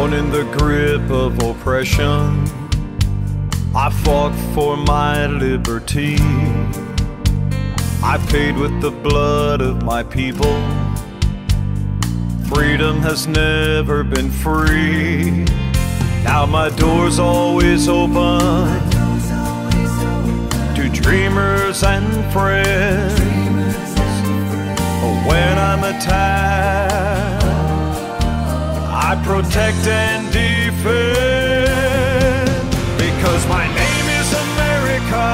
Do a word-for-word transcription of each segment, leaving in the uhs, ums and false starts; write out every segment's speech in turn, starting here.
Down in the grip of oppression, I fought for my liberty. I paid with the blood of my people. Freedom has never been free. Now my door's always open to dreamers and friends. When I'm attacked, I protect and defend, because my name is America.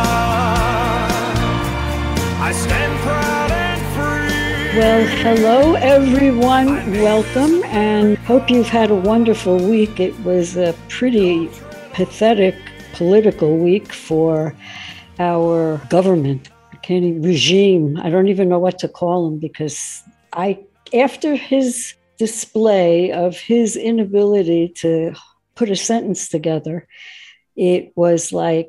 I stand proud and free. Well, hello everyone, welcome, and hope you've had a wonderful week. It was a pretty pathetic political week for our government. Regime. I don't even know what to call him, because I, after his display of his inability to put a sentence together, it was like,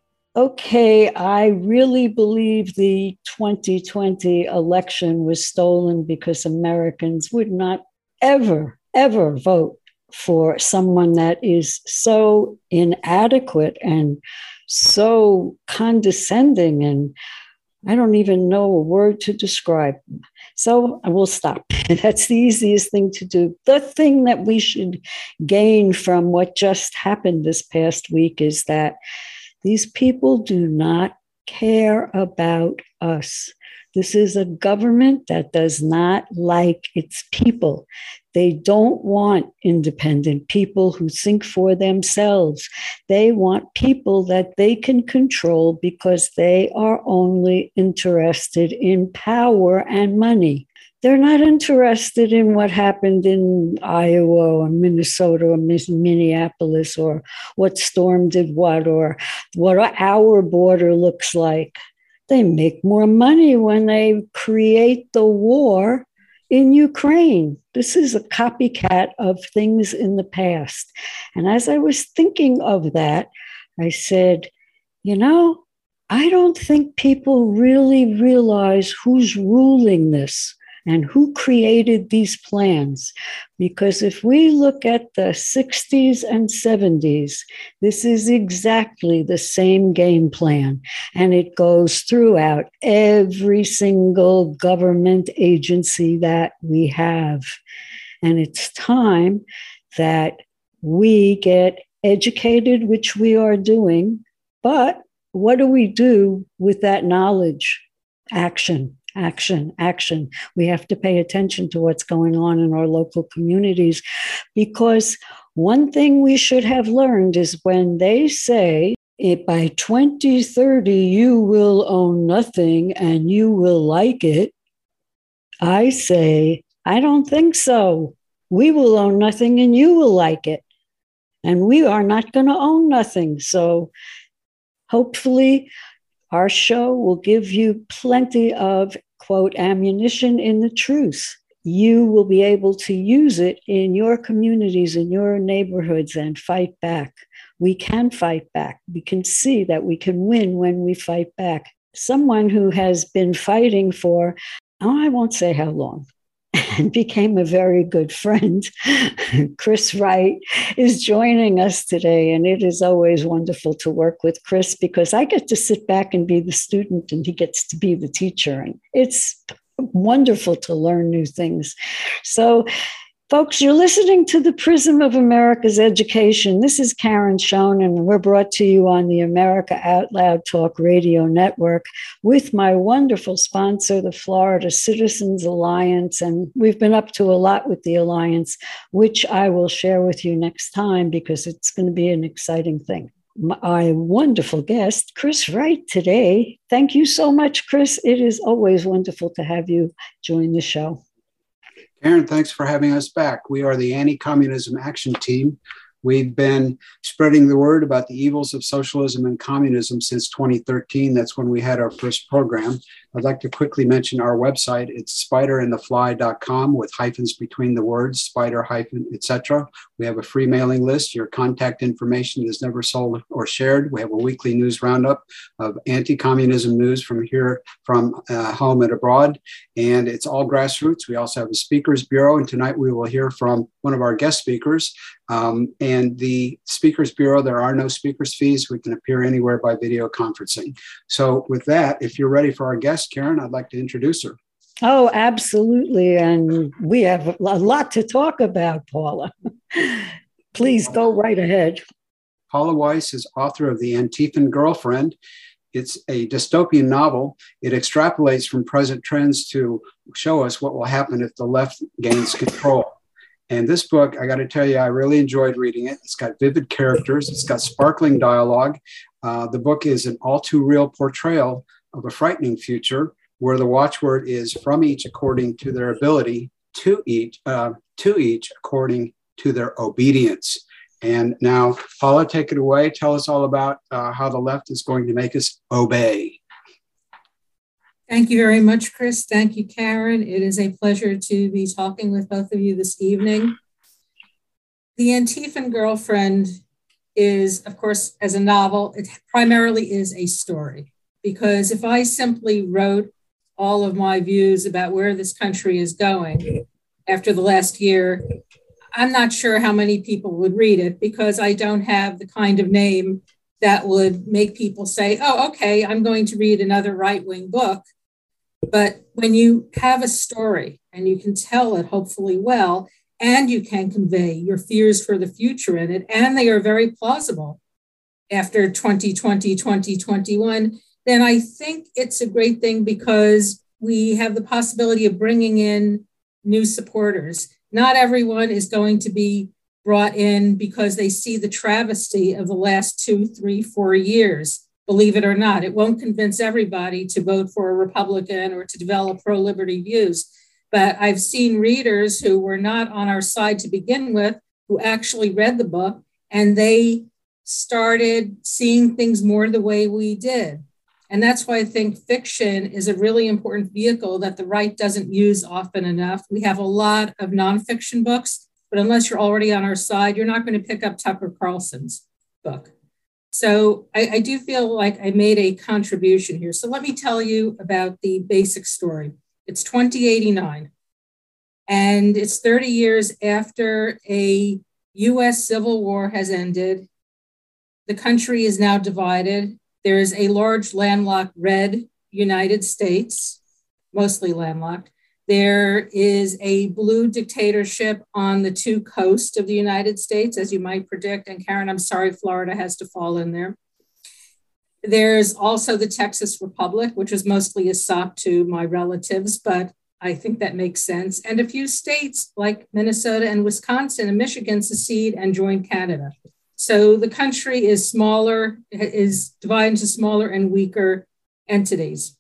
okay, I really believe the twenty twenty election was stolen because Americans would not ever, ever vote for someone that is so inadequate and so condescending, and I don't even know a word to describe them. So I will stop. That's the easiest thing to do. The thing that we should gain from what just happened this past week is that these people do not care about us. This is a government that does not like its people. They don't want independent people who think for themselves. They want people that they can control because they are only interested in power and money. They're not interested in what happened in Iowa or Minnesota or Minneapolis, or what storm did what, or what our border looks like. They make more money when they create the war in Ukraine. This is a copycat of things in the past. And as I was thinking of that, I said, you know, I don't think people really realize who's ruling this and who created these plans. Because if we look at the sixties and seventies, this is exactly the same game plan. And it goes throughout every single government agency that we have. And it's time that we get educated, which we are doing. But what do we do with that knowledge? Action. Action, action. We have to pay attention to what's going on in our local communities, because one thing we should have learned is when they say it, by twenty thirty, you will own nothing and you will like it. I say, I don't think so. We will own nothing and you will like it. And we are not going to own nothing. So hopefully, our show will give you plenty of, quote, ammunition in the truth. You will be able to use it in your communities, in your neighborhoods, and fight back. We can fight back. We can see that we can win when we fight back. Someone who has been fighting for, oh, I won't say how long, and became a very good friend, Chris Wright, is joining us today. And it is always wonderful to work with Chris, because I get to sit back and be the student and he gets to be the teacher. And it's wonderful to learn new things. So, folks, you're listening to the Prism of America's Education. This is Karen Schoen, and we're brought to you on the America Out Loud Talk Radio Network with my wonderful sponsor, the Florida Citizens Alliance. And we've been up to a lot with the Alliance, which I will share with you next time, because it's going to be an exciting thing. My wonderful guest, Chris Wright, today. Thank you so much, Chris. It is always wonderful to have you join the show. Karen, thanks for having us back. We are the Anti-Communism Action Team. We've been spreading the word about the evils of socialism and communism since twenty thirteen. That's when we had our first program. I'd like to quickly mention our website. It's spider and the fly dot com with hyphens between the words, spider hyphen, et cetera. We have a free mailing list. Your contact information is never sold or shared. We have a weekly news roundup of anti-communism news from here, from uh, home and abroad. And it's all grassroots. We also have a speakers bureau. And tonight we will hear from one of our guest speakers, Um, and the Speakers Bureau, there are no speakers fees. We can appear anywhere by video conferencing. So with that, if you're ready for our guest, Karen, I'd like to introduce her. Oh, absolutely. And we have a lot to talk about, Paula. Please go right ahead. Paula Weiss is author of The Antiphon Girlfriend. It's a dystopian novel. It extrapolates from present trends to show us what will happen if the left gains control. And this book, I got to tell you, I really enjoyed reading it. It's got vivid characters. It's got sparkling dialogue. Uh, the book is an all too real portrayal of a frightening future where the watchword is from each according to their ability, to each, uh, to each according to their obedience. And now, Paula, take it away. Tell us all about uh, how the left is going to make us obey. Thank you very much, Chris. Thank you, Karen. It is a pleasure to be talking with both of you this evening. The Antiphon Girlfriend is, of course, as a novel, it primarily is a story. Because if I simply wrote all of my views about where this country is going after the last year, I'm not sure how many people would read it because I don't have the kind of name that would make people say, oh, okay, I'm going to read another right-wing book. But when you have a story and you can tell it hopefully well, and you can convey your fears for the future in it, and they are very plausible after twenty twenty, twenty twenty-one, then I think it's a great thing because we have the possibility of bringing in new supporters. Not everyone is going to be brought in because they see the travesty of the last two, three, four years. Believe it or not, it won't convince everybody to vote for a Republican or to develop pro-liberty views. But I've seen readers who were not on our side to begin with, who actually read the book, and they started seeing things more the way we did. And that's why I think fiction is a really important vehicle that the right doesn't use often enough. We have a lot of nonfiction books, but unless you're already on our side, you're not going to pick up Tucker Carlson's book. So I, I do feel like I made a contribution here. So let me tell you about the basic story. It's twenty eighty-nine, and it's thirty years after a U S civil war has ended. The country is now divided. There is a large landlocked red United States, mostly landlocked. There is a blue dictatorship on the two coasts of the United States, as you might predict. And Karen, I'm sorry, Florida has to fall in there. There's also the Texas Republic, which is mostly a sop to my relatives, but I think that makes sense. And a few states like Minnesota and Wisconsin and Michigan secede and join Canada. So the country is smaller, is divided into smaller and weaker entities.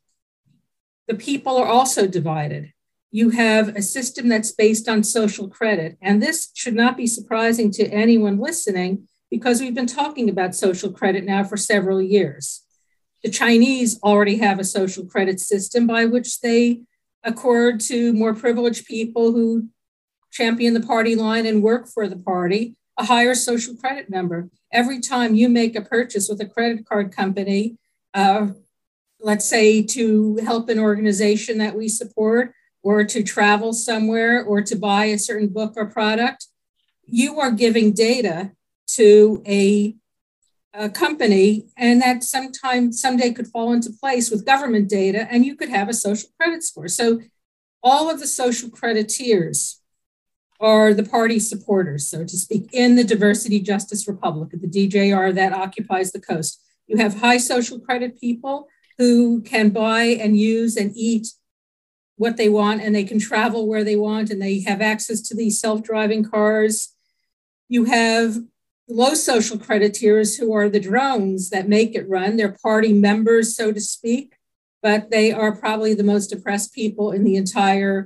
The people are also divided. You have a system that's based on social credit. And this should not be surprising to anyone listening because we've been talking about social credit now for several years. The Chinese already have a social credit system by which they accord to more privileged people who champion the party line and work for the party a higher social credit number. Every time you make a purchase with a credit card company, uh, let's say to help an organization that we support, or to travel somewhere, or to buy a certain book or product, you are giving data to a, a company, and that sometime, someday could fall into place with government data, and you could have a social credit score. So all of the social credit tiers are the party supporters, so to speak, in the Diversity Justice Republic, the D J R that occupies the coast. You have high social credit people who can buy and use and eat what they want, and they can travel where they want, and they have access to these self-driving cars. You have low social credit tiers who are the drones that make it run. They're party members, so to speak, but they are probably the most oppressed people in the entire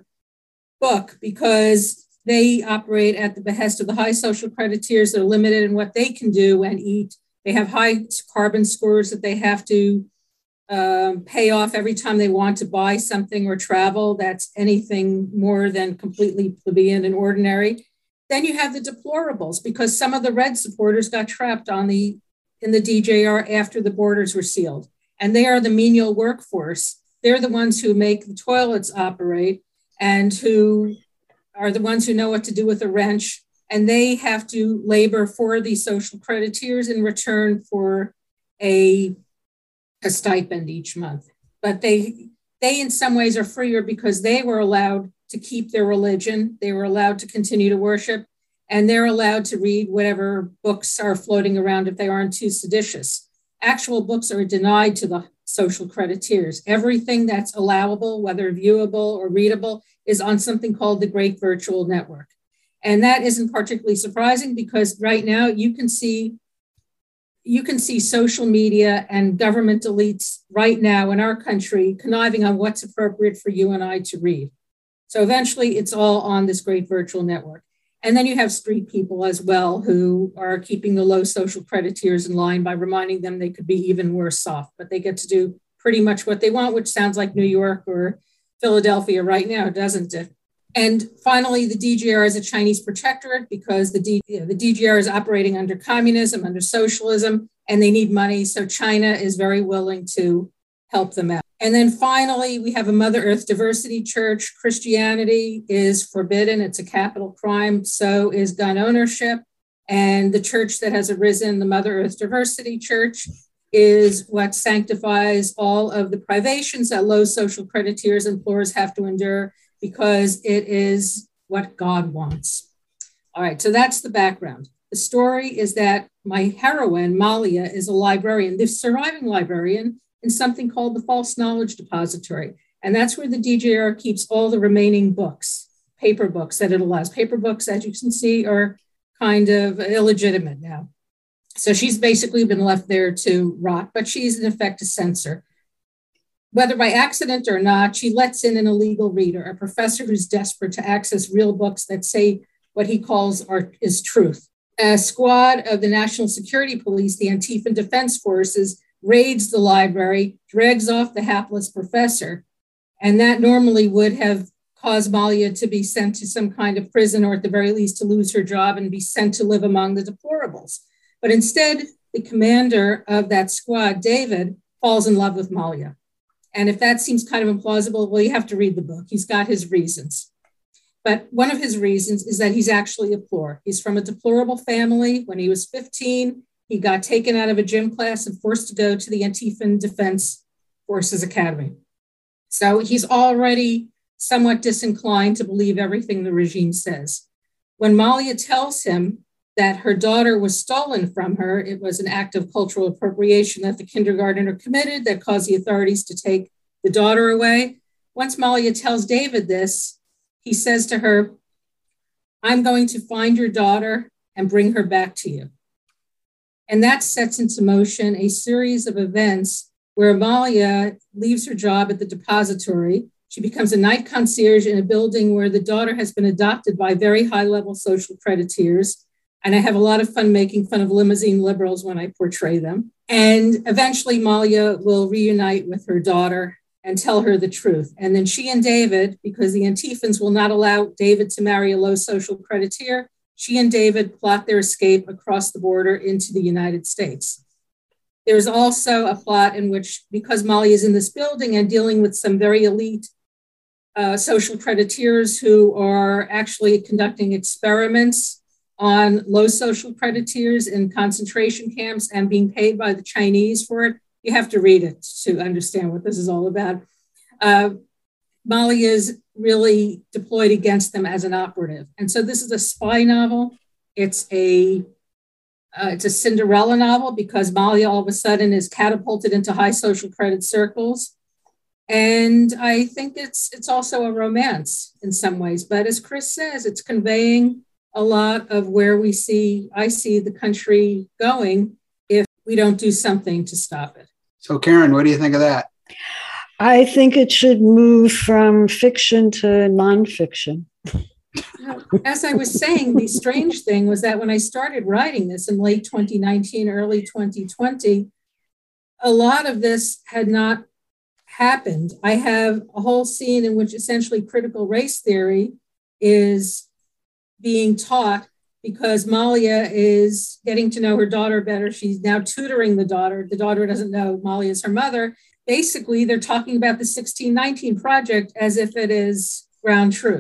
book because they operate at the behest of the high social credit tiers. They're limited in what they can do and eat. They have high carbon scores that they have to um, pay off every time they want to buy something or travel. That's anything more than completely plebeian and ordinary. Then you have the deplorables, because some of the red supporters got trapped on the in the D J R after the borders were sealed. And they are the menial workforce. They're the ones who make the toilets operate and who are the ones who know what to do with a wrench and they have to labor for these social crediteers in return for a, a stipend each month. But they, they in some ways are freer because they were allowed to keep their religion. They were allowed to continue to worship, and they're allowed to read whatever books are floating around if they aren't too seditious. Actual books are denied to the social crediteers. Everything that's allowable, whether viewable or readable, is on something called the Great Virtual Network. And that isn't particularly surprising because right now you can see you can see social media and government elites right now in our country conniving on what's appropriate for you and I to read. So eventually it's all on this Great Virtual Network. And then you have street people as well who are keeping the low social crediteers in line by reminding them they could be even worse off, but they get to do pretty much what they want, which sounds like New York or Philadelphia right now, doesn't it? And finally, the D G R is a Chinese protectorate because the, D, the D G R is operating under communism, under socialism, and they need money. So China is very willing to help them out. And then finally, we have a Mother Earth Diversity Church. Christianity is forbidden. It's a capital crime. So is gun ownership. And the church that has arisen, the Mother Earth Diversity Church, is what sanctifies all of the privations that low social crediteers and poors have to endure because it is what God wants. All right, so that's the background. The story is that my heroine, Malia, is a librarian, the surviving librarian, in something called the False Knowledge Depository. And that's where the D G R keeps all the remaining books, paper books that it allows. Paper books, as you can see, are kind of illegitimate now. So she's basically been left there to rot, but she's in effect a censor. Whether by accident or not, she lets in an illegal reader, a professor who's desperate to access real books that say what he calls are, is truth. A squad of the National Security Police, the Antifa Defense Forces, raids the library, drags off the hapless professor, and that normally would have caused Malia to be sent to some kind of prison or at the very least to lose her job and be sent to live among the deplorables. But instead, the commander of that squad, David, falls in love with Malia. And if that seems kind of implausible, well, you have to read the book. He's got his reasons. But one of his reasons is that he's actually a poor. He's from a deplorable family. When he was fifteen, he got taken out of a gym class and forced to go to the Antifa Defense Forces Academy. So he's already somewhat disinclined to believe everything the regime says. When Malia tells him that her daughter was stolen from her, it was an act of cultural appropriation that the kindergartner committed that caused the authorities to take the daughter away. Once Malia tells David this, he says to her, "I'm going to find your daughter and bring her back to you." And that sets into motion a series of events where Malia leaves her job at the depository. She becomes a night concierge in a building where the daughter has been adopted by very high-level social crediteers. And I have a lot of fun making fun of limousine liberals when I portray them. And eventually Malia will reunite with her daughter and tell her the truth. And then she and David, because the Antifans will not allow David to marry a low social crediteer, she and David plot their escape across the border into the United States. There's also a plot in which, because Malia is in this building and dealing with some very elite uh, social crediteers who are actually conducting experiments on low social crediteers in concentration camps and being paid by the Chinese for it. You have to read it to understand what this is all about. Uh, Malia is really deployed against them as an operative. And so this is a spy novel. It's a, uh, it's a Cinderella novel because Malia all of a sudden is catapulted into high social credit circles. And I think it's, it's also a romance in some ways. But as Chris says, it's conveying a lot of where we see, I see the country going if we don't do something to stop it. So Karen, what do you think of that? I think it should move from fiction to nonfiction. As I was saying, the strange thing was that when I started writing this in late twenty nineteen, early twenty twenty, a lot of this had not happened. I have a whole scene in which essentially critical race theory is being taught because Malia is getting to know her daughter better. She's now tutoring the daughter. The daughter doesn't know Malia is her mother. Basically, they're talking about the sixteen nineteen Project as if it is ground truth.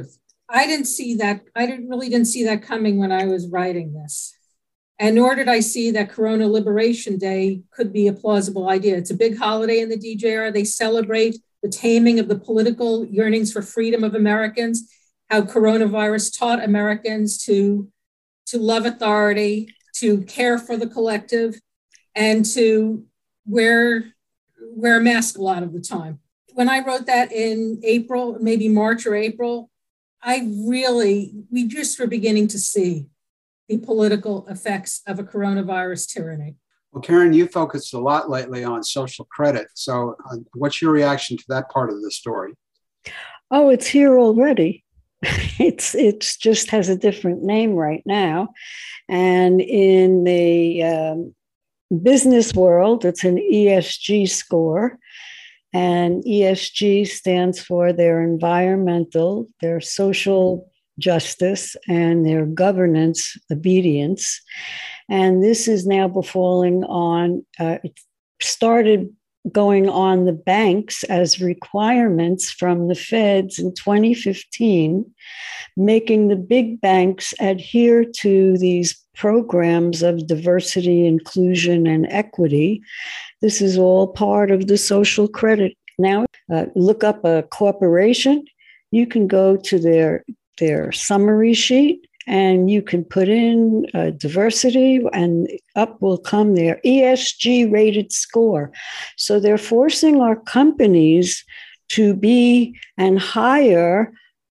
I didn't see that. I didn't really didn't see that coming when I was writing this. And nor did I see that Corona Liberation Day could be a plausible idea. It's a big holiday in the D J R. They celebrate the taming of the political yearnings for freedom of Americans, how coronavirus taught Americans to, to love authority, to care for the collective, and to wear, wear a mask a lot of the time. When I wrote that in April, maybe March or April, I really, we just were beginning to see the political effects of a coronavirus tyranny. Well, Karen, you focused a lot lately on social credit. So uh, what's your reaction to that part of the story? Oh, it's here already. It's it's just has a different name right now. And in the um, business world, it's an E S G score. And E S G stands for their environmental, their social justice, and their governance obedience. And this is now befalling on, uh, it started going on the banks as requirements from the feds in twenty fifteen, making the big banks adhere to these programs of diversity, inclusion, and equity. This is all part of the social credit. Now, uh, look up a corporation, you can go to their, their summary sheet, and you can put in uh, diversity, and up will come their E S G rated score. So they're forcing our companies to be and hire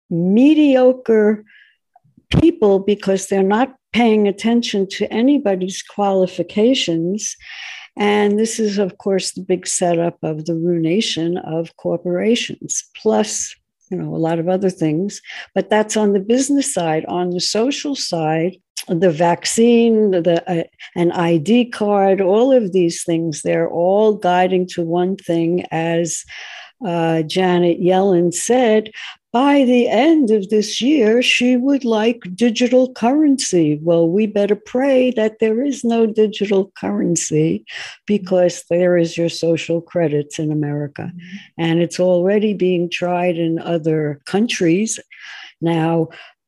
mediocre people because they're not paying attention to anybody's qualifications. And this is, of course, the big setup of the ruination of corporations, plus you know, a lot of other things, but that's on the business side. On the social side, the vaccine, the uh, an I D card, all of these things, they're all guiding to one thing, as uh, Janet Yellen said, by the end of this year, she would like digital currency. Well, we better pray that there is no digital currency, because there is your social credits in America. Mm-hmm. And it's already being tried in other countries. Now,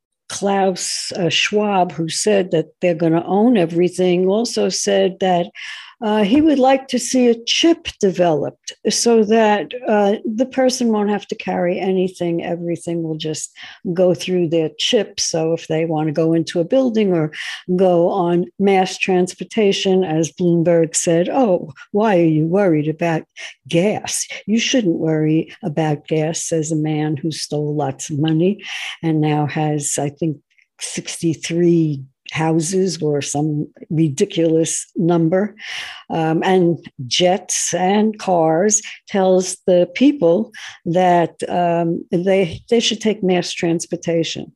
Klaus uh, Schwab, who said that they're going to own everything, also said that uh, he would like to see a chip developed so that uh, the person won't have to carry anything. Everything will just go through their chip. So if they want to go into a building or go on mass transportation, as Bloomberg said, oh, why are you worried about gas? You shouldn't worry about gas, says a man who stole lots of money and now has, I think, sixty-three houses or some ridiculous number, um, and jets and cars, tells the people that um, they they should take mass transportation,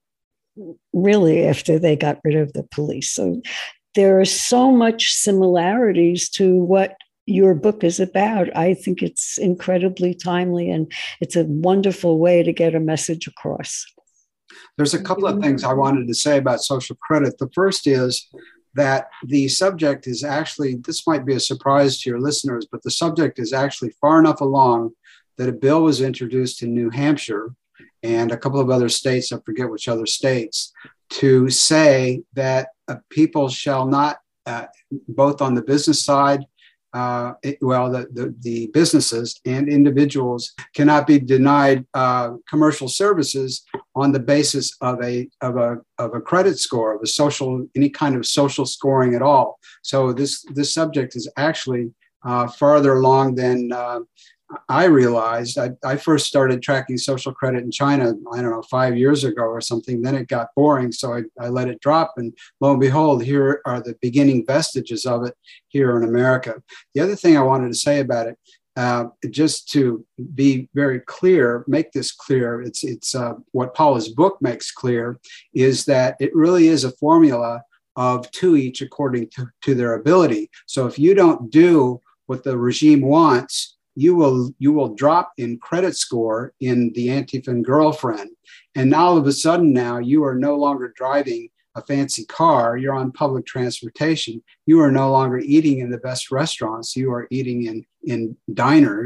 really, after they got rid of the police. So there are so much similarities to what your book is about. I think it's incredibly timely, and it's a wonderful way to get a message across. There's a couple of things I wanted to say about social credit. The first is that the subject is actually, this might be a surprise to your listeners, but the subject is actually far enough along that a bill was introduced in New Hampshire and a couple of other states, I forget which other states, to say that uh, people shall not, uh, both on the business side, Uh, it, well, the, the, the businesses and individuals cannot be denied uh, commercial services on the basis of a of a of a credit score, of a social, any kind of social scoring at all. So this this subject is actually uh, farther along than uh, I realized. I, I first started tracking social credit in China, I don't know, five years ago or something. Then it got boring, so I, I let it drop. And lo and behold, here are the beginning vestiges of it here in America. The other thing I wanted to say about it, uh, just to be very clear, make this clear, it's, it's uh, what Paula's book makes clear, is that it really is a formula of two each according to, to their ability. So if you don't do what the regime wants, you will you will drop in credit score in the Antifan girlfriend. And all of a sudden now you are no longer driving a fancy car, you're on public transportation. You are no longer eating in the best restaurants, you are eating in, in diners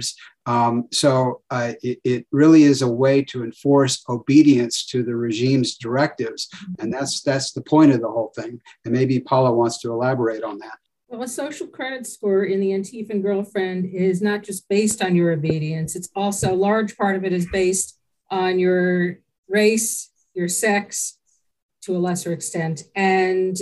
Um, so uh, it, it really is a way to enforce obedience to the regime's directives. And that's that's the point of the whole thing. And maybe Paula wants to elaborate on that. Well, a social credit score in the Antifa girlfriend is not just based on your obedience. It's also a large part of it is based on your race, your sex, to a lesser extent, and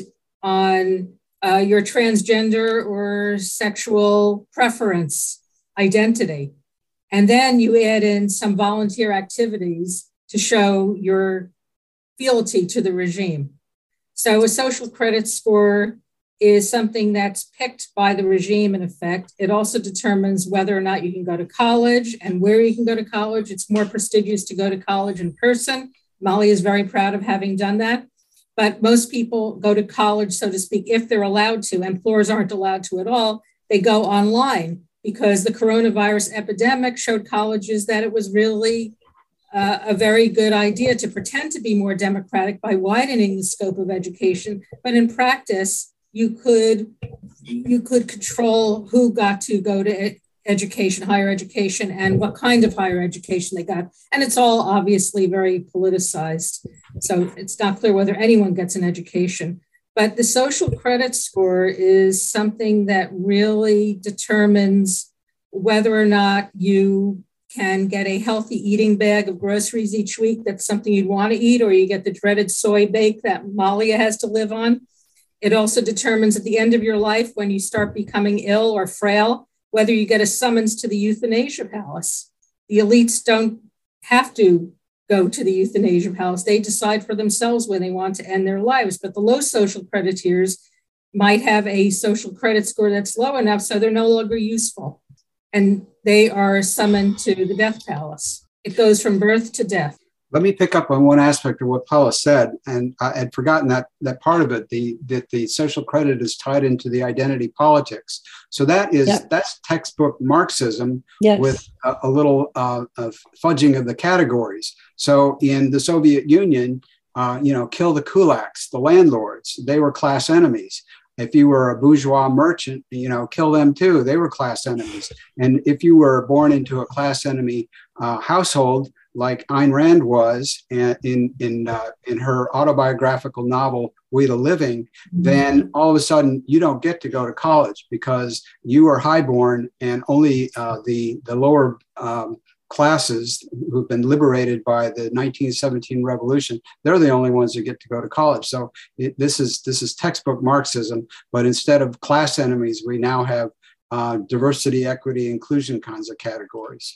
on uh, your transgender or sexual preference identity. And then you add in some volunteer activities to show your fealty to the regime. So a social credit score is something that's picked by the regime in effect. It also determines whether or not you can go to college and where you can go to college. It's more prestigious to go to college in person. Molly is very proud of having done that. But most people go to college, so to speak, if they're allowed to, and floors aren't allowed to at all. They go online because the coronavirus epidemic showed colleges that it was really uh, a very good idea to pretend to be more democratic by widening the scope of education. But in practice, you could, you could control who got to go to education, higher education, and what kind of higher education they got. And it's all obviously very politicized. So it's not clear whether anyone gets an education. But the social credit score is something that really determines whether or not you can get a healthy eating bag of groceries each week. That's something you'd want to eat, or you get the dreaded soy bake that Malia has to live on. It also determines at the end of your life, when you start becoming ill or frail, whether you get a summons to the euthanasia palace. The elites don't have to go to the euthanasia palace. They decide for themselves when they want to end their lives. But the low social credit tiers might have a social credit score that's low enough so they're no longer useful. And they are summoned to the death palace. It goes from birth to death. Let me pick up on one aspect of what Paula said, and I had forgotten that that part of it, the that the social credit is tied into the identity politics. So that is, yep. that's textbook Marxism, yes. with a, a little uh, of fudging of the categories. So in the Soviet Union, uh, you know, kill the kulaks, the landlords, they were class enemies. If you were a bourgeois merchant, you know, kill them too. They were class enemies. And if you were born into a class enemy uh, household, like Ayn Rand was in in uh, in her autobiographical novel We the Living, mm-hmm. then all of a sudden you don't get to go to college because you are highborn, and only uh, the the lower um, classes who've been liberated by the nineteen seventeen revolution, they're the only ones who get to go to college. So it, this is this is textbook Marxism, but instead of class enemies, we now have uh, diversity, equity, inclusion kinds of categories.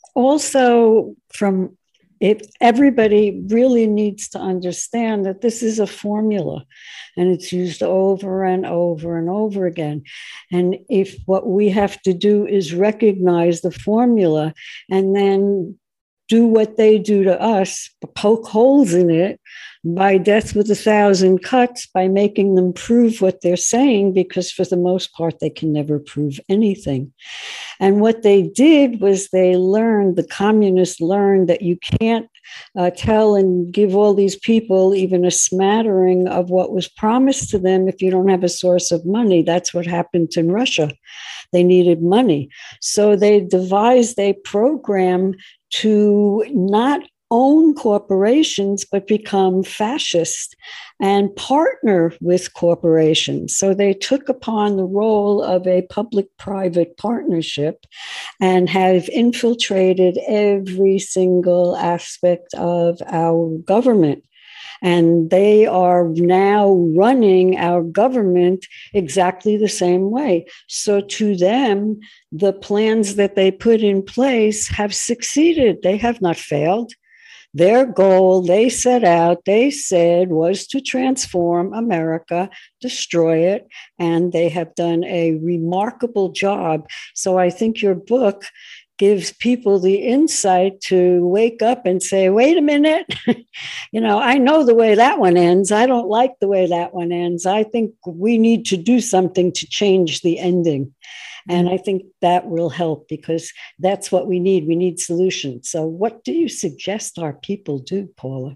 Also, from if everybody really needs to understand that this is a formula and it's used over and over and over again. And if what we have to do is recognize the formula and then do what they do to us, poke holes in it by death with a thousand cuts, by making them prove what they're saying, because for the most part, they can never prove anything. And what they did was they learned, the communists learned that you can't uh, tell and give all these people even a smattering of what was promised to them if you don't have a source of money. That's what happened in Russia. They needed money. So they devised a program to not own corporations, but become fascist and partner with corporations. So they took upon the role of a public-private partnership and have infiltrated every single aspect of our government. And they are now running our government exactly the same way. So to them, the plans that they put in place have succeeded. They have not failed. Their goal, they set out, they said, was to transform America, destroy it, and they have done a remarkable job. So I think your book gives people the insight to wake up and say, wait a minute, you know, I know the way that one ends. I don't like the way that one ends. I think we need to do something to change the ending. And I think that will help, because that's what we need. We need solutions. So what do you suggest our people do, Paula?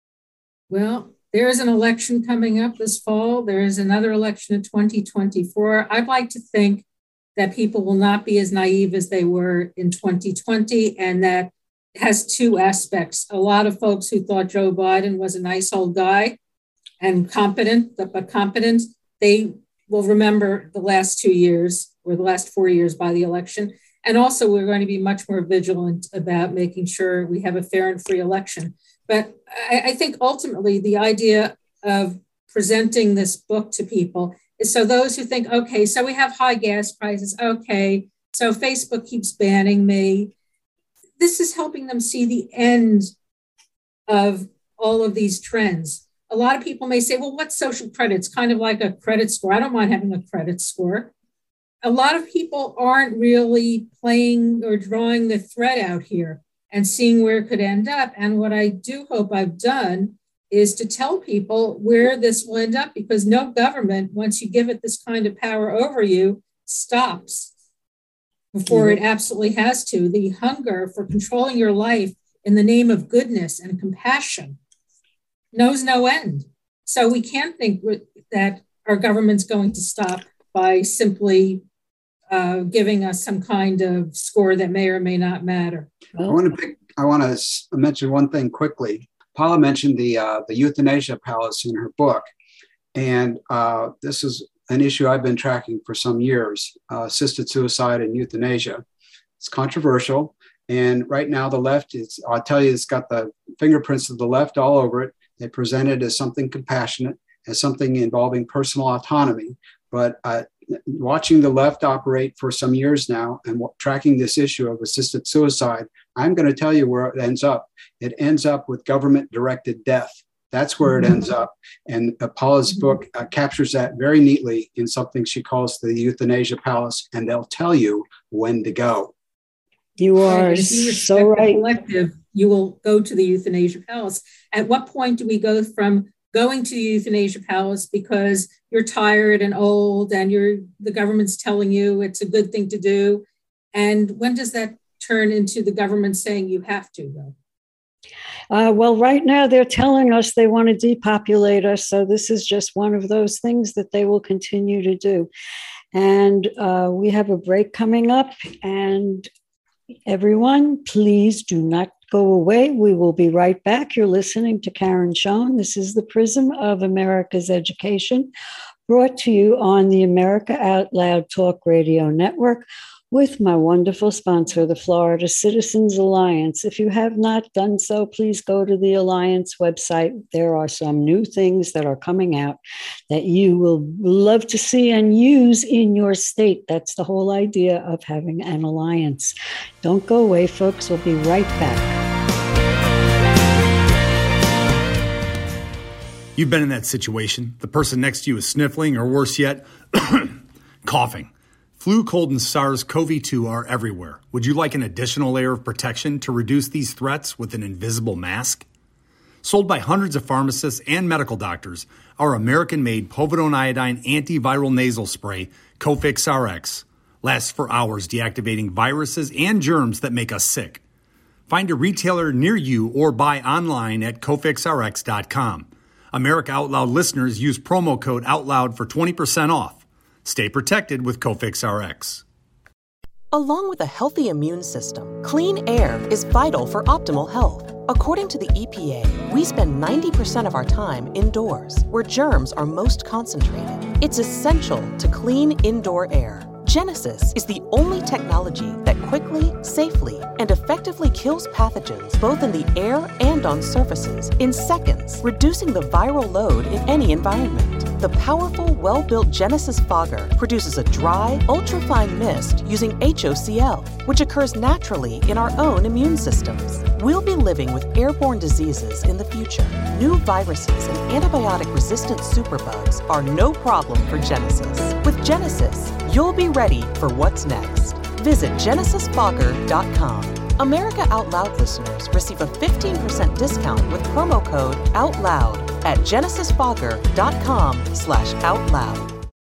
Well, there is an election coming up this fall. There is another election in twenty twenty-four. I'd like to think that people will not be as naive as they were in twenty twenty, and that has two aspects. A lot of folks who thought Joe Biden was a nice old guy and competent, but competent, they will remember the last two years or the last four years by the election. And also, we're going to be much more vigilant about making sure we have a fair and free election. But I, I think ultimately the idea of presenting this book to people is so those who think, okay, so we have high gas prices, okay, so Facebook keeps banning me. This is helping them see the end of all of these trends. A lot of people may say, well, what's social credit? It's kind of like a credit score. I don't mind having a credit score. A lot of people aren't really playing or drawing the thread out here and seeing where it could end up. And what I do hope I've done is to tell people where this will end up, because no government, once you give it this kind of power over you, stops before mm-hmm. it absolutely has to. The hunger for controlling your life in the name of goodness and compassion knows no end. So we can't think that our government's going to stop by simply uh, giving us some kind of score that may or may not matter. I want to pick, I want to mention one thing quickly. Paula mentioned the uh, the euthanasia palace in her book, and uh, this is an issue I've been tracking for some years: uh, assisted suicide and euthanasia. It's controversial, and right now the left is, I'll tell you, it's got the fingerprints of the left all over it. They present it as something compassionate, as something involving personal autonomy. But uh, watching the left operate for some years now and w- tracking this issue of assisted suicide, I'm going to tell you where it ends up. It ends up with government-directed death. That's where it ends up. And uh, Paula's book uh, captures that very neatly in something she calls the euthanasia palace, and they'll tell you when to go. You are right. If you so right. Collective, you will go to the euthanasia palace. At what point do we go from going to the euthanasia palace because you're tired and old and you're the government's telling you it's a good thing to do? And when does that turn into the government saying you have to go? Uh, well, right now they're telling us they want to depopulate us. So this is just one of those things that they will continue to do. And uh, we have a break coming up. And everyone, please do not go away. We will be right back. You're listening to Karen Schoen. This is the Prism of America's Education, brought to you on the America Out Loud Talk Radio Network with my wonderful sponsor, the Florida Citizens Alliance. If you have not done so, please go to the Alliance website. There are some new things that are coming out that you will love to see and use in your state. That's the whole idea of having an alliance. Don't go away, folks. We'll be right back. You've been in that situation. The person next to you is sniffling, or worse yet, coughing. Flu, cold, and SARS-C o V two are everywhere. Would you like an additional layer of protection to reduce these threats with an invisible mask? Sold by hundreds of pharmacists and medical doctors, our American-made povidone iodine antiviral nasal spray, Cofix R X, lasts for hours, deactivating viruses and germs that make us sick. Find a retailer near you or buy online at cofix r x dot com. America Out Loud listeners use promo code OUTLOUD for twenty percent off. Stay protected with Cofix R X. Along with a healthy immune system, clean air is vital for optimal health. According to the E P A, we spend ninety percent of our time indoors, where germs are most concentrated. It's essential to clean indoor air. Genesis is the only technology that quickly, safely, and effectively kills pathogens both in the air and on surfaces in seconds, reducing the viral load in any environment. The powerful, well-built Genesis fogger produces a dry, ultrafine mist using H O C l, which occurs naturally in our own immune systems. We'll be living with airborne diseases in the future. New viruses and antibiotic-resistant superbugs are no problem for Genesis. With Genesis, you'll be ready for what's next. Visit genesis fogger dot com. America Out Loud listeners receive a fifteen percent discount with promo code OUTLOUD at genesis fogger dot com slash OUTLOUD.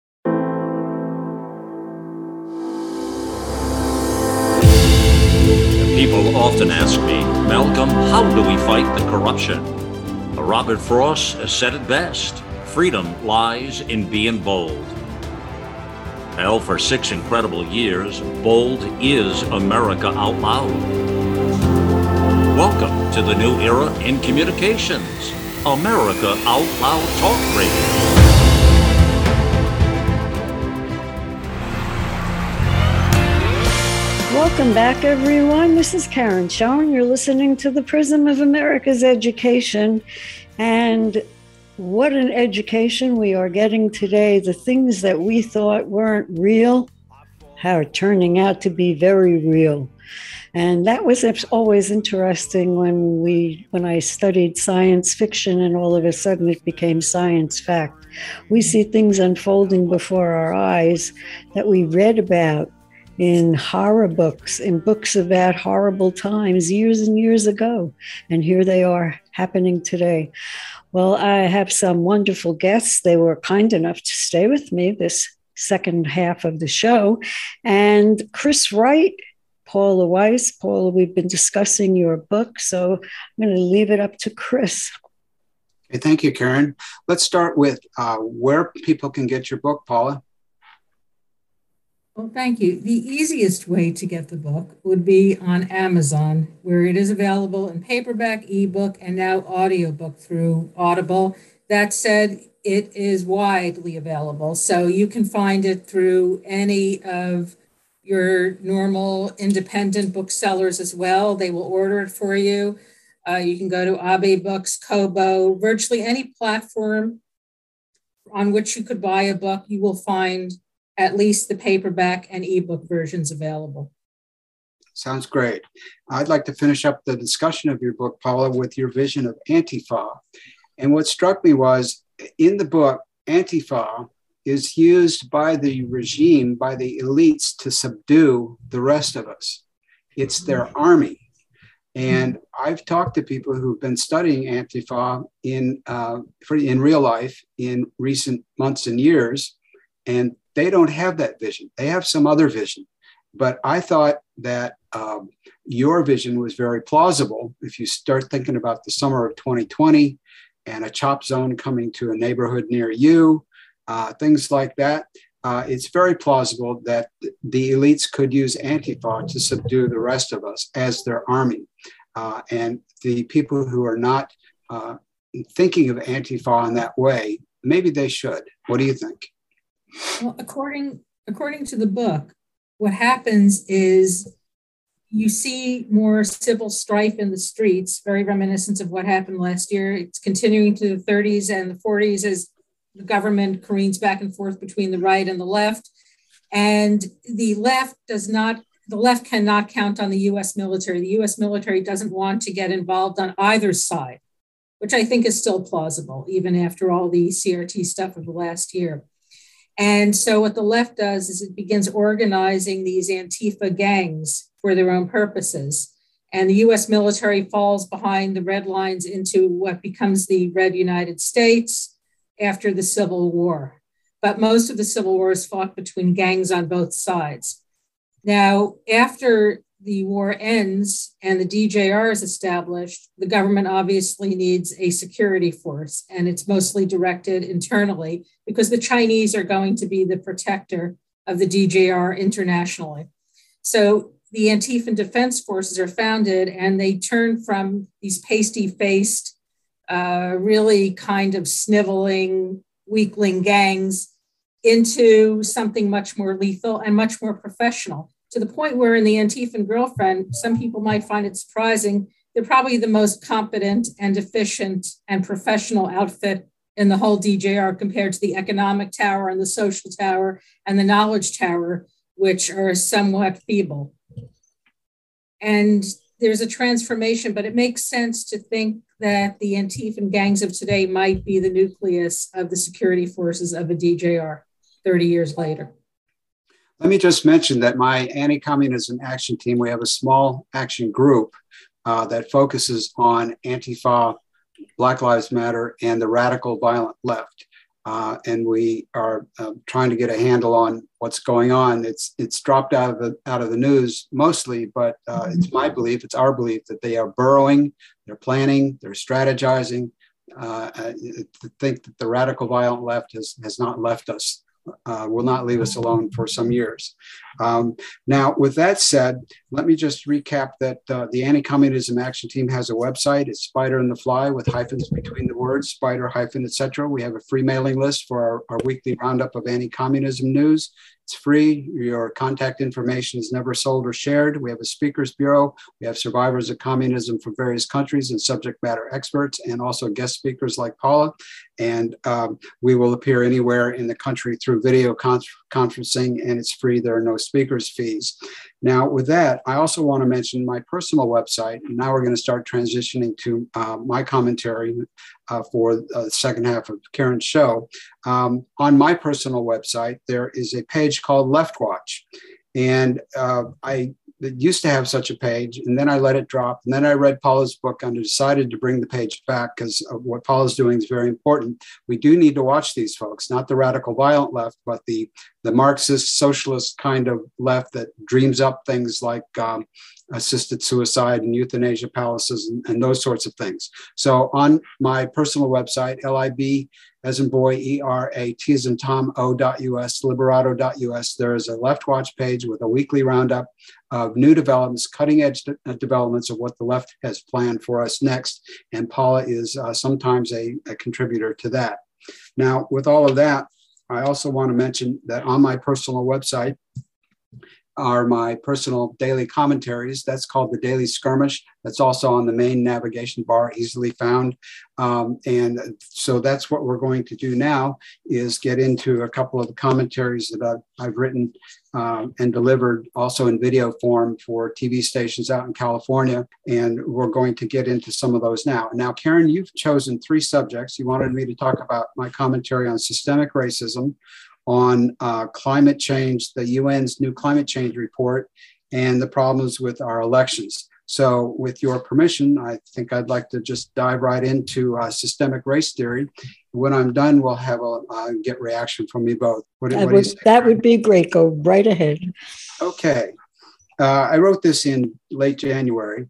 People often ask me, Malcolm, how do we fight the corruption? Robert Frost said it best. Freedom lies in being bold. Hell, for six incredible years, Bold is America Out Loud. Welcome to the new era in communications, America Out Loud Talk Radio. Welcome back, everyone. This is Karen Schoen. You're listening to the Prism of America's Education. And what an education we are getting today. The things that we thought weren't real are turning out to be very real. And that was always interesting when we, when I studied science fiction and all of a sudden it became science fact. We see things unfolding before our eyes that we read about in horror books, in books about horrible times years and years ago. And here they are happening today. Well, I have some wonderful guests. They were kind enough to stay with me this second half of the show. And Chris Wright, Paula Weiss. Paula, we've been discussing your book, so I'm going to leave it up to Chris. Okay, thank you, Karen. Let's start with uh, where people can get your book, Paula. Well, thank you. The easiest way to get the book would be on Amazon, where it is available in paperback, ebook, and now audiobook through Audible. That said, it is widely available, so you can find it through any of your normal independent booksellers as well. They will order it for you. Uh, you can go to Abe Books, Kobo, virtually any platform on which you could buy a book, you will find at least the paperback and ebook versions available. Sounds great. I'd like to finish up the discussion of your book, Paula, with your vision of Antifa. And what struck me was, in the book, Antifa is used by the regime, by the elites, to subdue the rest of us. It's their army. And I've talked to people who've been studying Antifa in, uh, for, in real life in recent months and years, and they don't have that vision. They have some other vision. But I thought that um, your vision was very plausible. If you start thinking about the summer of twenty twenty and a chop zone coming to a neighborhood near you, uh, things like that, uh, it's very plausible that the elites could use Antifa to subdue the rest of us as their army. Uh, and the people who are not uh, thinking of Antifa in that way, maybe they should. What do you think? Well, according according to the book, what happens is you see more civil strife in the streets, very reminiscent of what happened last year. It's continuing to the thirties and the forties as the government careens back and forth between the right and the left. And the left does not, the left cannot count on the U S military. The U S military doesn't want to get involved on either side, which I think is still plausible, even after all the C R T stuff of the last year. And so what the left does is it begins organizing these Antifa gangs for their own purposes. And the U S military falls behind the red lines into what becomes the Red United States after the Civil War. But most of the Civil War is fought between gangs on both sides. Now, after the war ends and the D J R is established, the government obviously needs a security force, and it's mostly directed internally because the Chinese are going to be the protector of the D J R internationally. So the Antifa Defense Forces are founded, and they turn from these pasty-faced, uh, really kind of sniveling, weakling gangs into something much more lethal and much more professional, to the point where in the Antifa Girlfriend, some people might find it surprising, they're probably the most competent and efficient and professional outfit in the whole D J R compared to the Economic Tower and the Social Tower and the Knowledge Tower, which are somewhat feeble. And there's a transformation, but it makes sense to think that the Antifa gangs of today might be the nucleus of the security forces of the D J R thirty years later. Let me just mention that my anti-communism action team, we have a small action group uh, that focuses on Antifa, Black Lives Matter, and the radical violent left. Uh, and we are uh, trying to get a handle on what's going on. It's it's dropped out of the out of the news mostly, but uh, it's my belief, it's our belief that they are burrowing, they're planning, they're strategizing. Uh, to think that the radical violent left has has not left us uh, will not leave us alone for some years. Um, now, with that said, let me just recap that uh, the Anti-Communism Action Team has a website. It's Spider and the Fly with hyphens between the words, spider hyphen, et cetera. We have a free mailing list for our, our weekly roundup of anti-communism news. It's free. Your contact information is never sold or shared. We have a speakers bureau. We have survivors of communism from various countries and subject matter experts, and also guest speakers like Paula. And um, we will appear anywhere in the country through video con- conferencing, and it's free. There are no speakers fees. Now, with that, I also want to mention my personal website. And now we're going to start transitioning to uh, my commentary uh, for uh, the second half of Karen's show. Um, on my personal website, there is a page called Left Watch. And uh, I used to have such a page, and then I let it drop. And then I read Paula's book and I decided to bring the page back because what Paula's doing is very important. We do need to watch these folks, not the radical violent left, but the, the Marxist socialist kind of left that dreams up things like um, assisted suicide and euthanasia palaces and, and those sorts of things. So on my personal website, L I B as in boy, E R A T as in Tom, O.us, liberato dot U S, there is a Left Watch page with a weekly roundup of new developments, cutting edge de- developments of what the left has planned for us next. And Paula is uh, sometimes a, a contributor to that. Now, with all of that, I also want to mention that on my personal website are my personal daily commentaries. That's called the Daily Skirmish. That's also on the main navigation bar, easily found. Um, and so that's what we're going to do now, is get into a couple of the commentaries that I've, I've written um, and delivered also in video form for T V stations out in California. And we're going to get into some of those now. Now, Karen, you've chosen three subjects. You wanted me to talk about my commentary on systemic racism, on uh, climate change, the U N's new climate change report, and the problems with our elections. So with your permission, I think I'd like to just dive right into uh, systemic race theory. When I'm done, we'll have a uh, get reaction from you both. What, that what would, do you say? That would be great. Go right ahead. Okay. Uh, I wrote this in late January.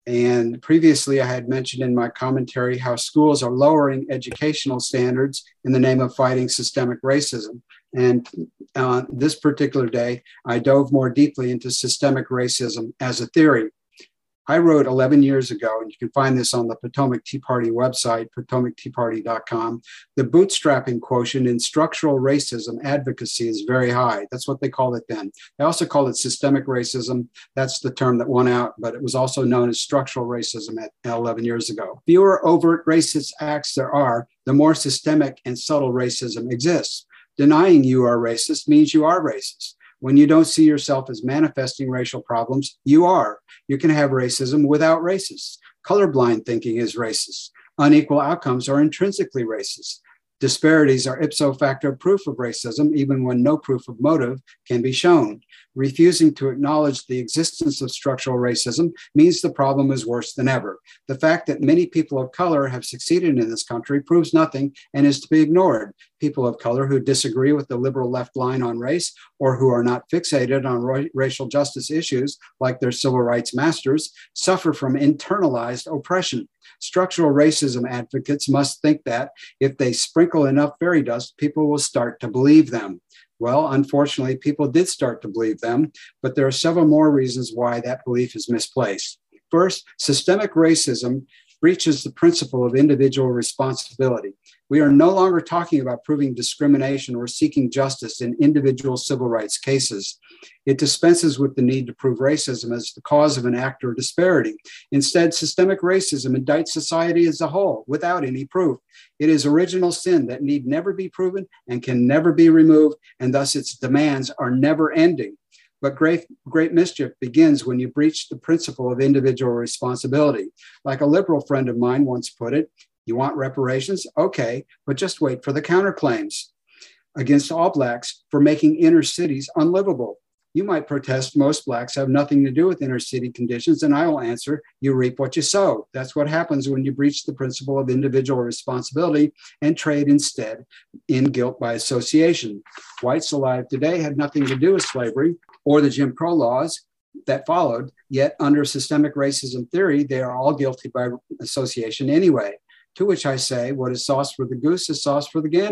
And previously, I had mentioned in my commentary how schools are lowering educational standards in the name of fighting systemic racism. And on this particular day, I dove more deeply into systemic racism as a theory. I wrote eleven years ago, and you can find this on the Potomac Tea Party website, potomac tea party dot com. The bootstrapping quotient in structural racism advocacy is very high. That's what they called it then. They also called it systemic racism. That's the term that won out, but it was also known as structural racism at eleven years ago. The fewer overt racist acts there are, the more systemic and subtle racism exists. Denying you are racist means you are racist. When you don't see yourself as manifesting racial problems, you are. You can have racism without racists. Colorblind thinking is racist. Unequal outcomes are intrinsically racist. Disparities are ipso facto proof of racism, even when no proof of motive can be shown. Refusing to acknowledge the existence of structural racism means the problem is worse than ever. The fact that many people of color have succeeded in this country proves nothing and is to be ignored. People of color who disagree with the liberal left line on race, or who are not fixated on ra- racial justice issues like their civil rights masters, suffer from internalized oppression. Structural racism advocates must think that if they sprinkle enough fairy dust, people will start to believe them. Well, unfortunately, people did start to believe them, but there are several more reasons why that belief is misplaced. First, systemic racism breaches the principle of individual responsibility. We are no longer talking about proving discrimination or seeking justice in individual civil rights cases. It dispenses with the need to prove racism as the cause of an act or disparity. Instead, systemic racism indicts society as a whole without any proof. It is original sin that need never be proven and can never be removed, and thus its demands are never ending. But great, great mischief begins when you breach the principle of individual responsibility. Like a liberal friend of mine once put it, you want reparations? Okay, but just wait for the counterclaims against all Blacks for making inner cities unlivable. You might protest most Blacks have nothing to do with inner city conditions, and I will answer, you reap what you sow. That's what happens when you breach the principle of individual responsibility and trade instead in guilt by association. Whites alive today had nothing to do with slavery or the Jim Crow laws that followed, yet under systemic racism theory, they are all guilty by association anyway. To which I say, what is sauce for the goose is sauce for the gander.